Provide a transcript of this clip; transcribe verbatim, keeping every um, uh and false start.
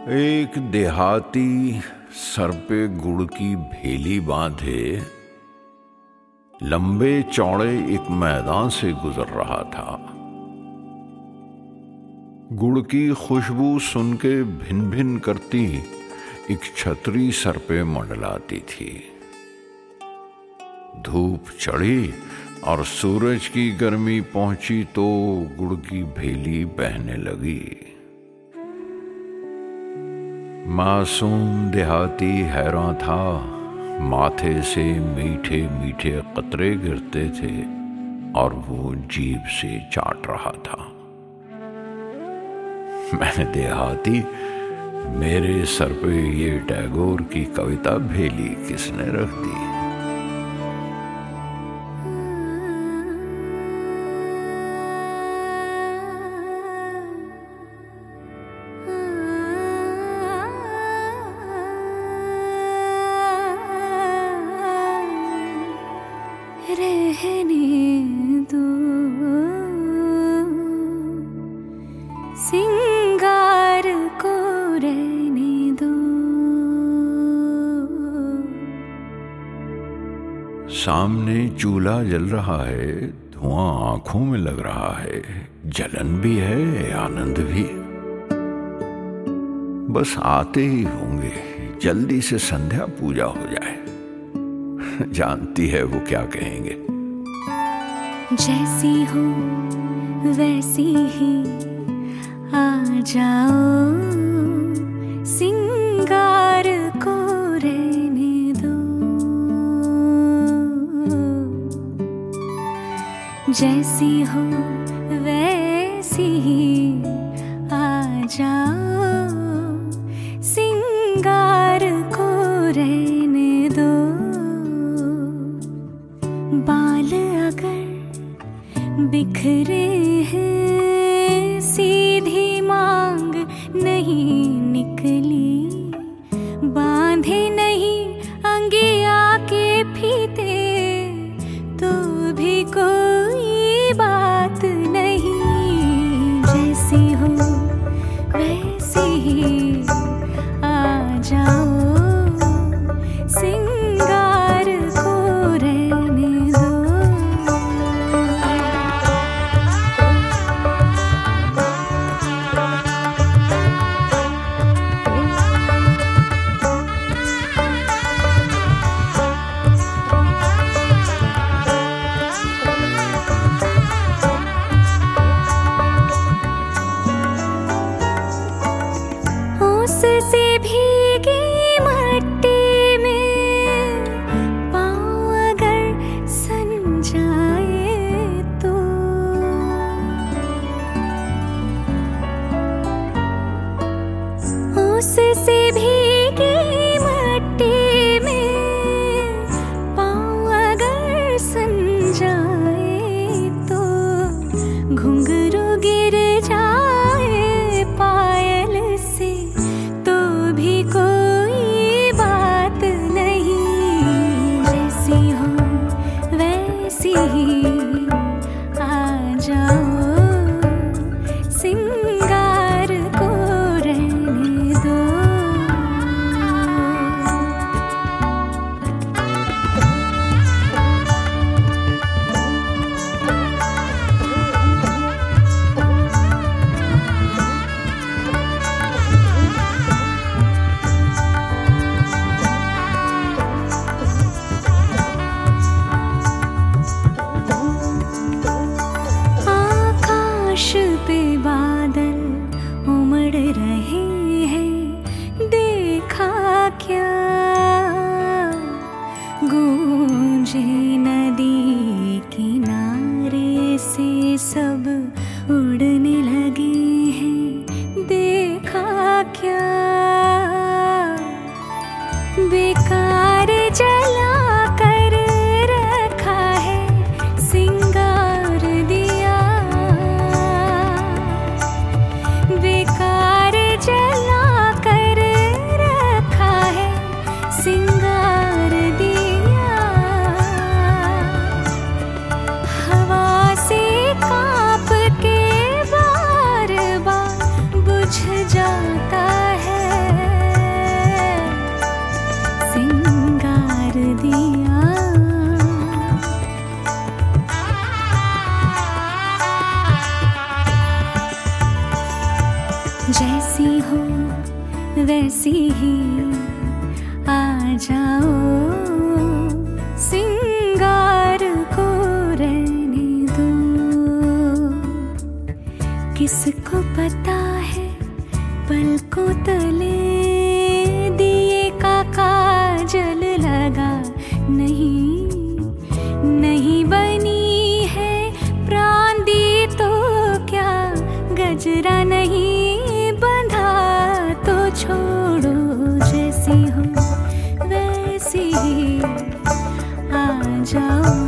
एक देहाती सर पे गुड़ की भेली बांधे लंबे चौड़े एक मैदान से गुजर रहा था। गुड़ की खुशबू सुन के भिन भिन करती एक छतरी सर पे मंडलाती थी। धूप चढ़ी और सूरज की गर्मी पहुंची तो गुड़ की भेली बहने लगी। मासूम देहाती हैरान था। माथे से मीठे मीठे कतरे गिरते थे और वो जीभ से चाट रहा था। मैंने देहाती, मेरे सर पे ये टैगोर की कविता भेली किसने रख दी? रहने दो सिंगार को, रहने दो। सामने चूल्हा जल रहा है, धुआं आंखों में लग रहा है, जलन भी है आनंद भी। बस आते ही होंगे, जल्दी से संध्या पूजा हो जाए। जानती है वो क्या कहेंगे। जैसी हो वैसी ही आ जाओ, सिंगार को रहने दो। जैसी हो वैसी ही आ जाओ, सिंगार को रहने दो। बाल अगर बिखरे हैं, सीधी मांग नहीं निकली, बांधे नहीं अंगिया के फीते, तो भी कोई बात नहीं। जैसी हो वैसी ही आ जाओ, सिंगार को रहने दो। उससे भीगी मट्टी में पाँव अगर सन जाए तो, उससे भीगी मट्टी में पाँव अगर सन जाए तो, घुंघरू गिर जाए पायल से, तो भी कोई बात नहीं। जैसी हो वैसी ही आ जाओ, सिंगार को रहने दो। वैसी ही आ जाओ, सिंगार को रहने दो। किसको पता है पलकों तले दिए का काजल लगा नहीं, नहीं बनी है प्राण दी तो क्या, गजरा नहीं बंधा तो छोड़ो, जैसी हो वैसी ही आ जाओ।